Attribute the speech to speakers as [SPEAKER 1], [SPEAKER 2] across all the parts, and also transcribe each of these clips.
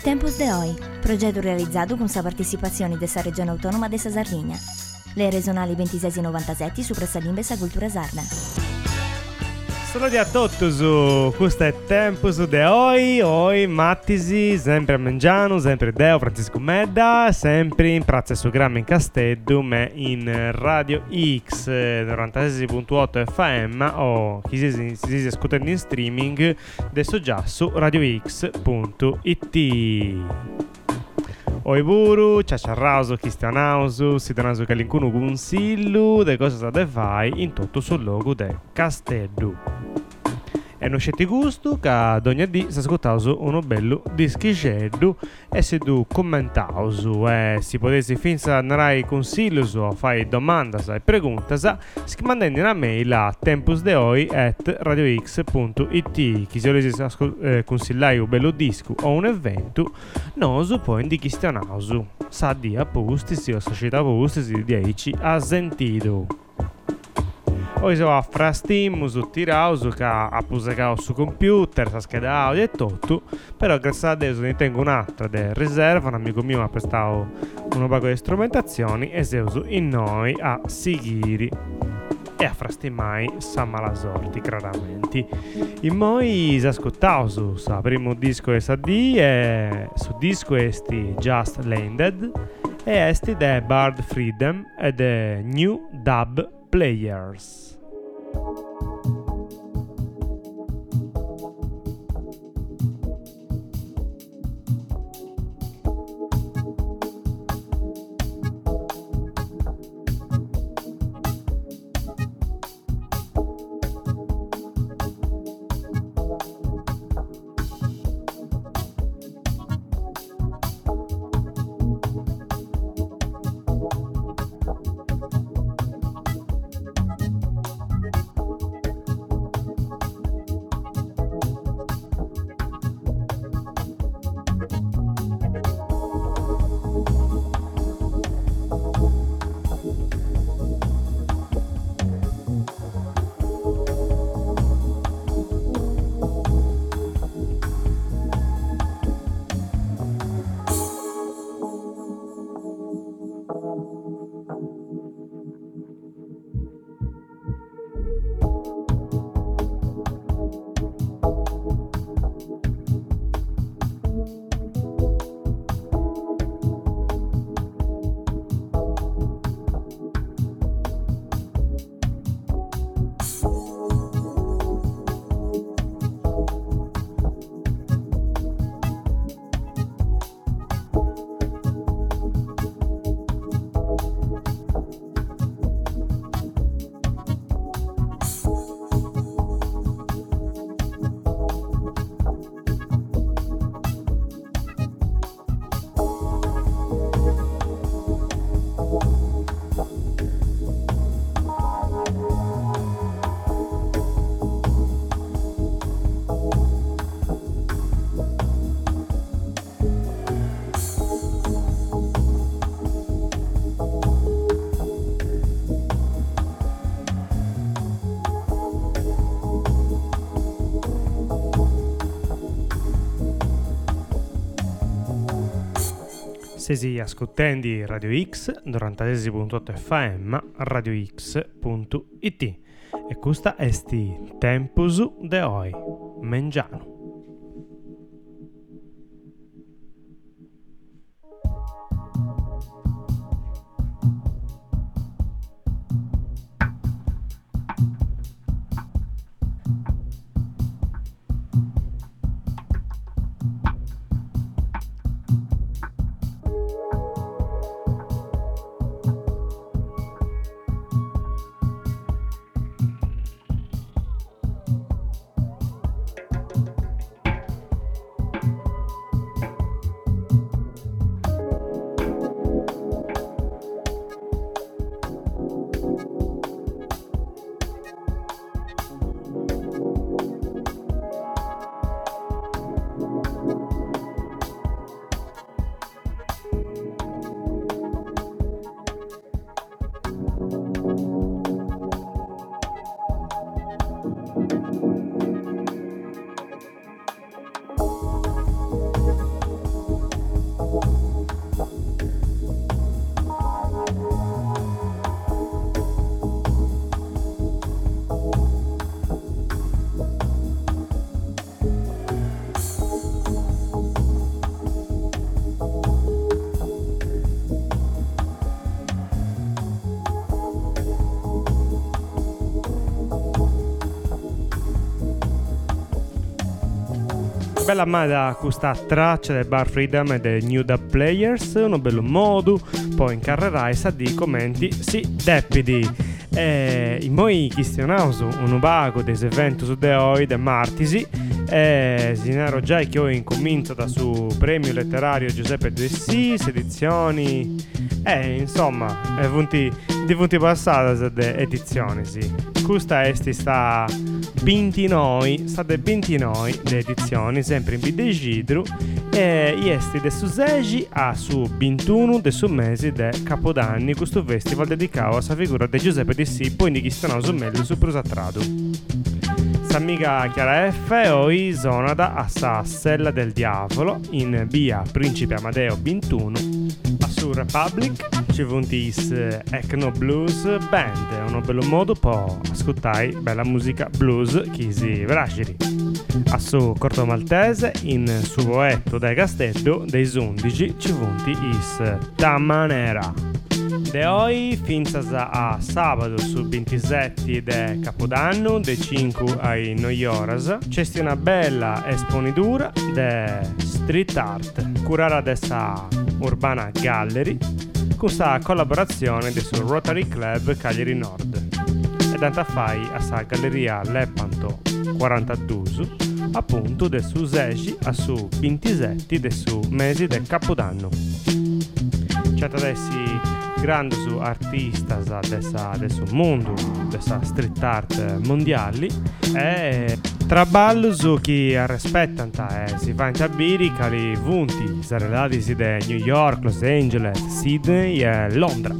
[SPEAKER 1] Tempus de Hoy, progetto realizzato con la partecipazione della Regione Autonoma de Sardegna. Le regionali 26 e 97 su Pressalimbe e Cultura Sarda.
[SPEAKER 2] Salve a tutti, questo è Tempus de Hoy Mattisi, sempre a Mengiano, sempre Deo, Francisco Medda, sempre in Piazza su Gramma in Castello, ma in Radio X 96.8 FM o chi si ascolta in streaming, adesso già su radiox.it. Oi buru, ciaciarrauso, chistianauso, sidonauso calincunu consiglio de cosa state fai in tutto sul logo del Castello. E non scetti gusto che ad ogni dì si ascoltauso uno bello dischiceddu e se tu commentauso e si potessi finza andare consiglio o fai domanda e pregunta mandando una mail a tempusdeoi@radiox.it. Chi si volesse consigliare un bello disco o un evento nosu poi di chistianauso sa di appusti o società appusti di 10 a sentito. Poi si va a frastimmo su tirauso che ha pusato su computer, sa scheda audio e tutto, però grazie a Dio ne tengo un'altra di riserva, un amico mio mi ha prestato un paio di strumentazioni e si uso in noi a seguire e a frastimai sa mala sorti, chiaramente. In noi si ascoltavo su primo disco e sa di e su disco esti Just Landed e esti de Bard Freedom e de New Dub Players. Si ascoltando Radio X 96.8 FM radiox.it e questa è Tempus de Hoy Mengiano. Bella mada questa traccia del Bar Freedom e dei New Dub Players, uno bello modo, poi incarrerai sa di commenti, sì, depidi. In moi questionausu un vago des eventos de oi de martisi, sinaro già che ho incomincio da su premio letterario Giuseppe De Sis, edizioni, insomma, di punti passate de edizioni, sì. Questa sta 29 de edizioni, sempre in Bidesidru, e esti de su 16 a su 21 de su mesi de Capodanni, questo festival dedicato a sa figura de Giuseppe Di Sì, poi di Chistionoso meglio su Prusatradu. S'amiga Chiara F. oi zonada a sa Sella del Diavolo in via Principe Amadeo 21 a su Republic ci vuntis Ecno Blues Band, uno bello modo po' ascoltai bella musica blues chisi vragiri. A su Corto Maltese in su Boetto dai Castello dei 11 ci vunti is Tamanera. De oi finzas a sabato su 27 de Capodanno de 5 ai Noioras c'è una bella esponidura de street art curata dessa Urbana Gallery con questa collaborazione del suo Rotary Club Cagliari Nord ed antafai a sa Galleria Lepanto 42 appunto del su 16 a su 27 del su mesi del Capodanno. C'è adesso grandi su artistas del suo mondo, dessa street art mondiali e traballo su chi rispettano si fa in tabiri cali vunti sarelati da New York, Los Angeles, Sydney e Londra.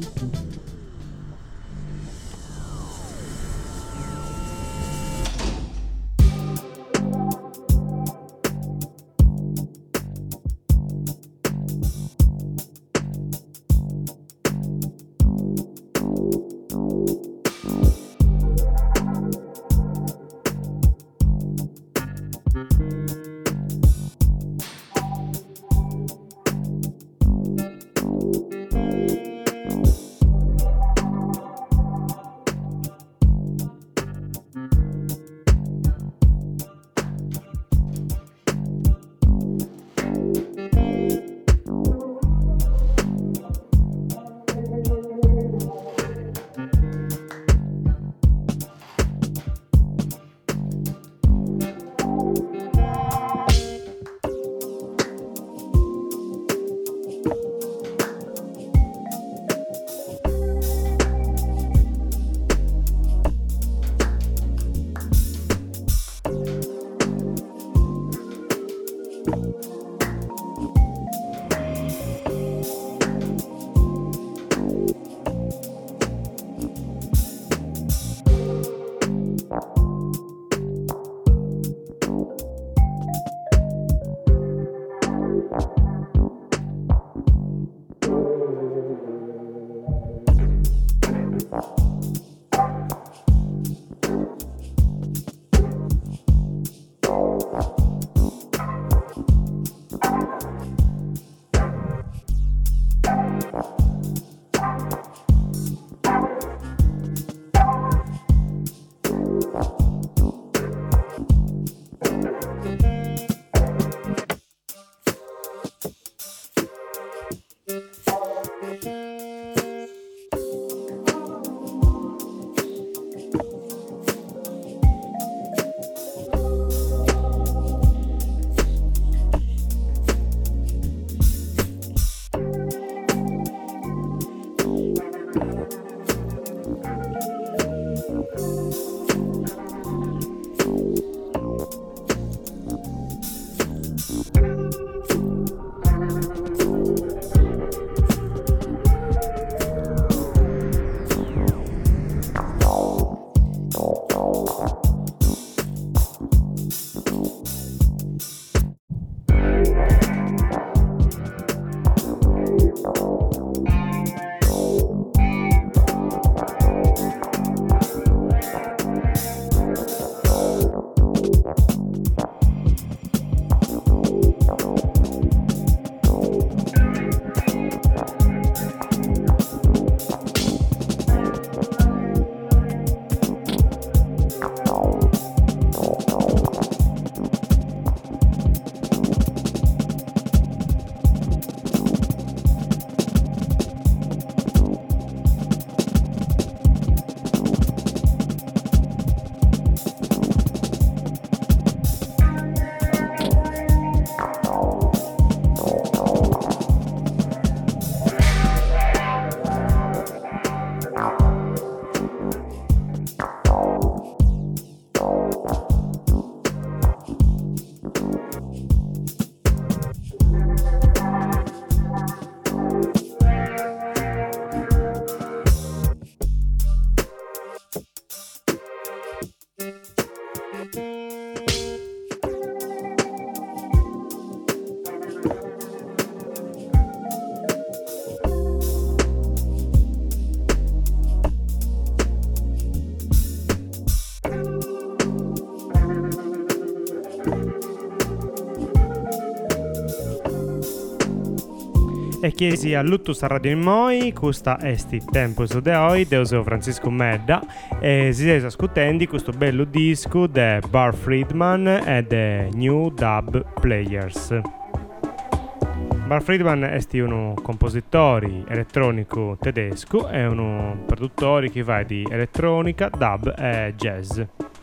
[SPEAKER 2] E chiesi a Luttus a Radio Moi, questa esti tempus de oi, Deuseo Francisco Medda, e si siete ascoltando questo bello disco de Bar Friedman e de New Dub Players. Bar Friedman è un compositore elettronico tedesco e un produttore che va di elettronica, dub e jazz.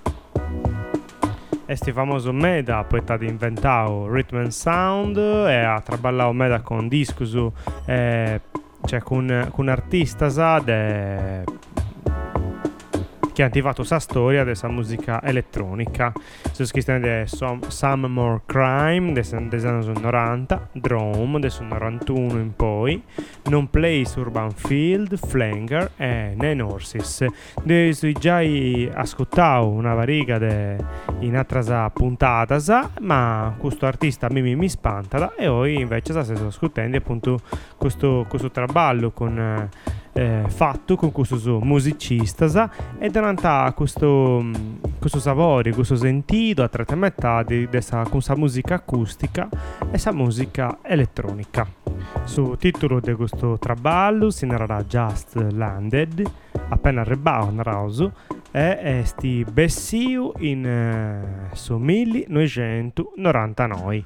[SPEAKER 2] Este famoso meda poi è stato inventato Rhythm and Sound e ha traballato meda con discos cioè con artistas che hanno fatto sa storia della musica elettronica. Sono scritti di Some More Crime degli anni 90, Drome del 91 in poi, Non Place Urban Field, Flanger e Nine Horses. Devi già ascoltato una variga in altre puntate, ma questo artista mi spanta e poi invece si sta ascoltando appunto questo traballo con fatto con questo musicista e durante questo sapore, questo sentito a trattamento con questa musica acustica e questa musica elettronica. Su titolo di questo traballo si narrerà Just Landed, appena arrivato e sti Bessiu in su 1999.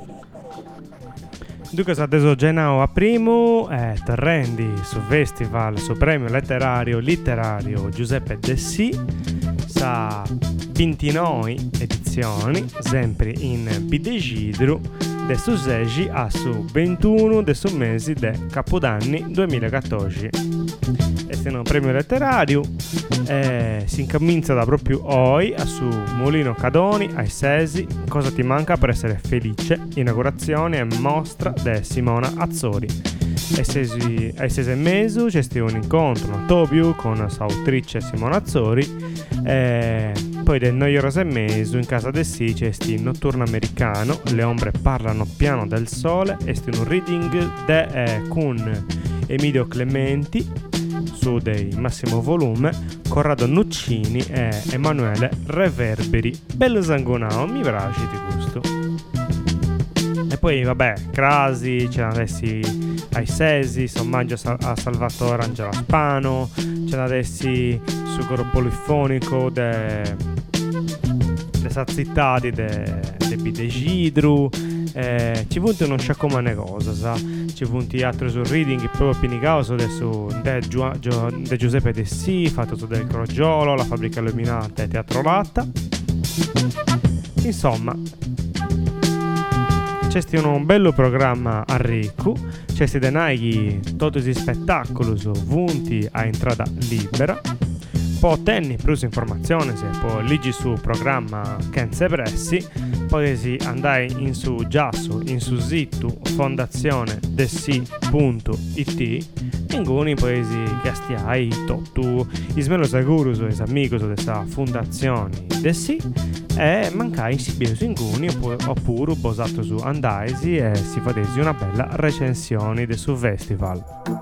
[SPEAKER 2] Dunque sa adesso genao a primo terrendi su festival su premio letterario Giuseppe Dessì sa 29 edizioni sempre in Bidesidru de su 16 a su 21 de su mesi de Capodanni 2014. Este un premio letterario si incomincia da proprio oggi a su Mulino Cadoni ai Sesi. Cosa ti manca per essere felice? Inaugurazione e mostra de Simona Azzori. Ai 6 mesi c'è un incontro a Tobiu con l'autrice Simona Azzori. Poi del 9 ore e mezzo in casa del Sì c'è il notturno americano. Le ombre parlano piano del sole. È un reading con Emilio Clementi su dei massimo volume, Corrado Nuccini e Emanuele Reverberi. Bello sangonao, mi piace di gusto. E poi vabbè, Crasi, ce l'avessi ai Sesi, sommaggio a Salvatore Angela Spano, ce l'avessi su coro polifonico de sazittati de Bidesidru. Ci punti non c'è come cosa, sa? Ci punti altro sul reading proprio pinicaoso adesso de Giuseppe Dessì, fatto su del Crogiolo, la fabbrica illuminata e Teatro Latta. Insomma, c'è un bello programma a ricco, c'è denai tutti gli spettacoli vunti a entrata libera. Poi tenni più informazioni se poi leggi su programma Kenze Pressi, potete andare in su giasso in su sito fondazionedessi.it in cui potete chiastiai tu ismelo sicuro su amico su questa fondazione Dessi e mancai in sibieso in cui oppure basato su andaisi e si fatesi una bella recensione del suo festival.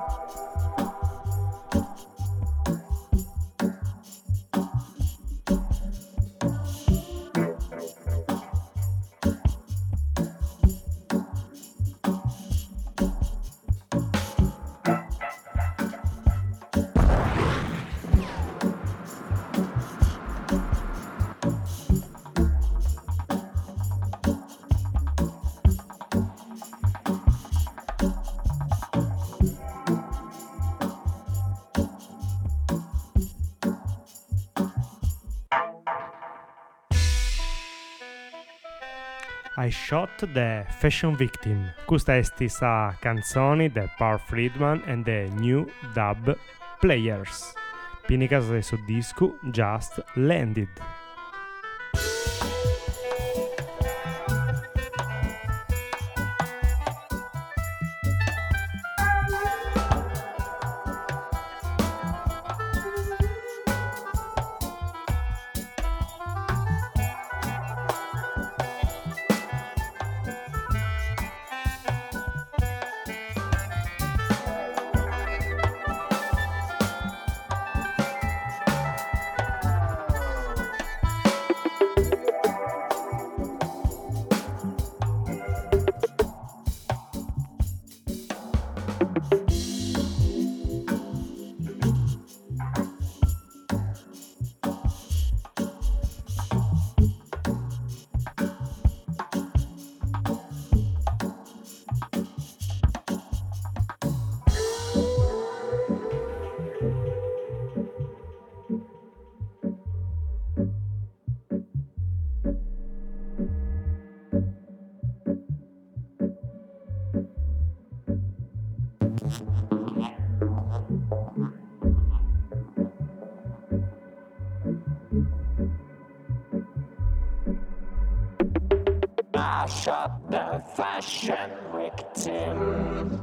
[SPEAKER 2] I Shot the Fashion Victim. Questa è stessa canzone di Paul Friedman and the New Dub Players. Pini casa del suo disco Just Landed.
[SPEAKER 3] I shot the fashion victim.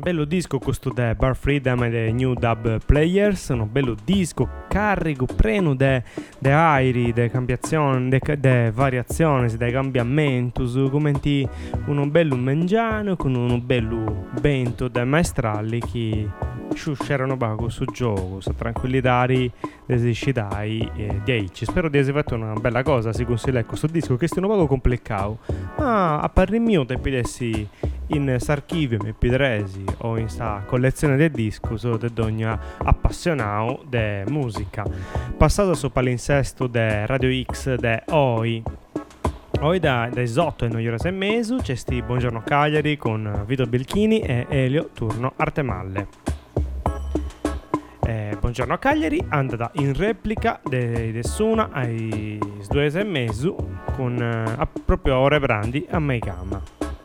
[SPEAKER 2] bello disco questo de Bar Freedom e de New Dub Players, un bello disco carico, pieno de airi, de cambiazioni, de variazioni, de cambiamentos, come uno bello mangiano con uno bello bento de maestrali che sciuscerano bago su gioco, su tranquillità dei di aici. Spero di aver fatto una bella cosa, si consiglia questo disco che è un poco complicato, ma a parri mio te pidessi in s'archivio MP3 o in sta collezione di dischi so de ogni appassionato de musica. Passato su palinsesto de Radio X de Oi da esotto e 9 ore e mezzo c'è sti Buongiorno Cagliari con Vito Belchini e Elio Turno Artemalle. Buongiorno Cagliari andata in replica de Suna ai 2 e mezzo con proprio ore brandi a Meigama.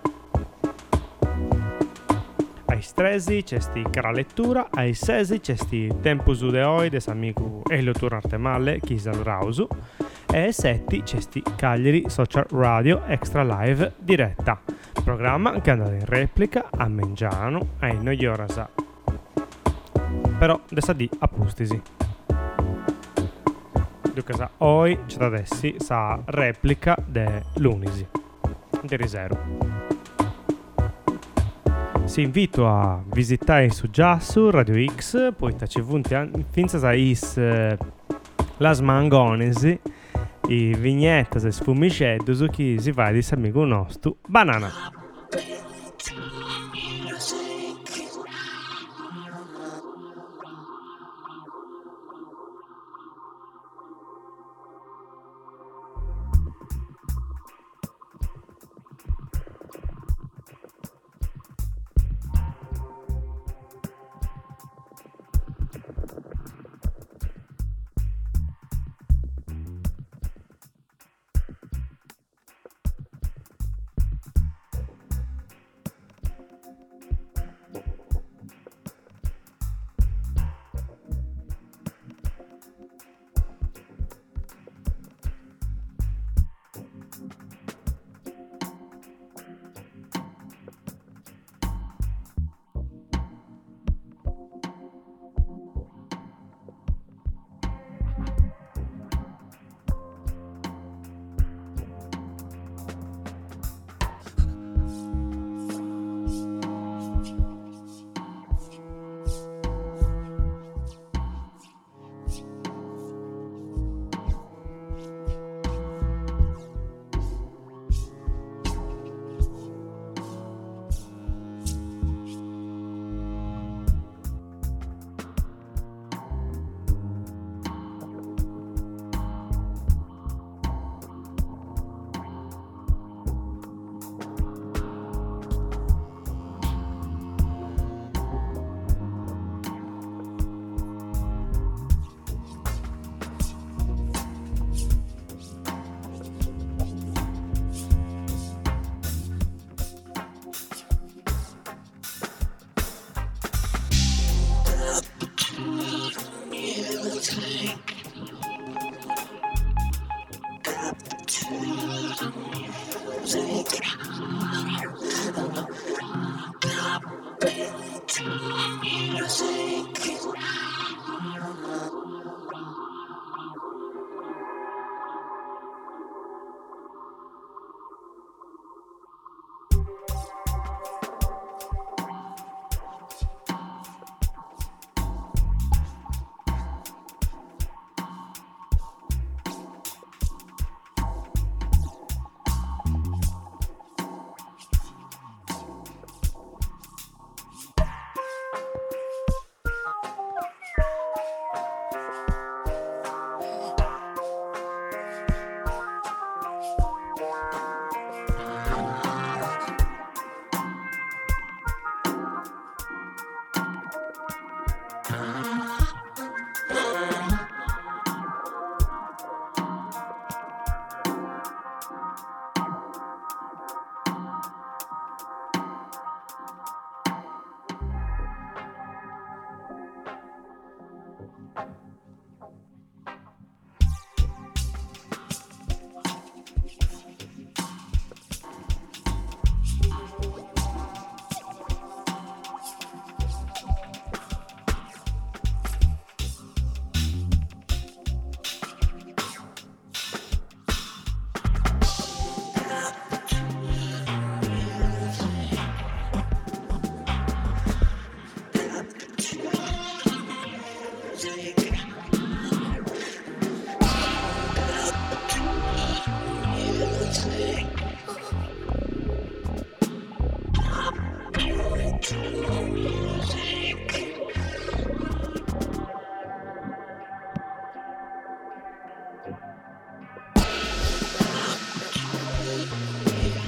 [SPEAKER 2] Ai 13 c'è sti cara lettura, ai 16 c'è sti Tempus Udeoi des amico Elio Turno Artemalle Chisal Rausu e ai 7 c'è sti Cagliari Social Radio Extra Live diretta, programma che è andato in replica a Mengiano ai 9 ore. Però adesso di appustisi. Dunque oggi c'è adesso sa replica de l'Unisi di Risero. Si invito a visitare su Giassu Radio X, poi ci vunti finza sa is las mangonesi i vignettes e sfumiceddo su chi si fa di amico nostro Banana.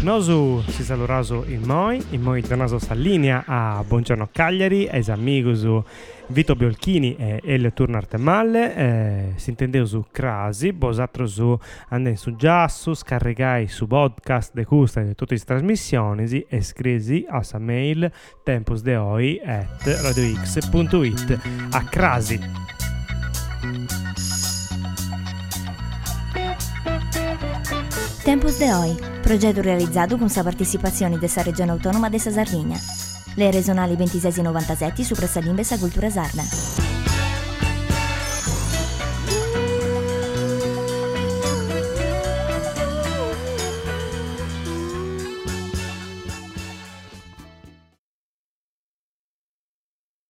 [SPEAKER 2] Nosu si saluraso in moi tornaso sta linea a Buongiorno Cagliari, es amigos Vito Biolchini e Elio Turnartemalle, si intendeu su Crasi, vosatros su andate su Giassu, scarregai su podcast de custa e de tutte le trasmissioni e scrisi a sa mail tempusdeoi@radiox.it a Crasi.
[SPEAKER 1] Tempus de Oi, progetto realizzato con sa partecipazione della Regione Autonoma de Sardegna. Le regionali 26 e 97 su Pressalimbe sa cultura sarda.